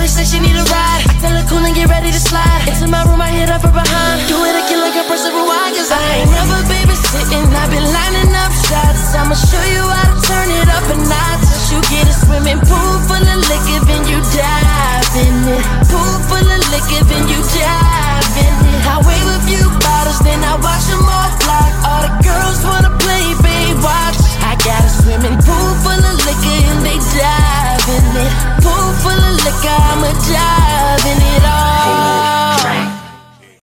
shorty say she need a ride. I tell her cool and get ready to slide. Into my room, I hit up from behind. Do it again like a person rewind. Cause I ain't never babysitting. I've been lining up shots. I'ma show you how to turn it up a notch. Since you get a swimming pool full of liquor, then you dive in it. Pool full of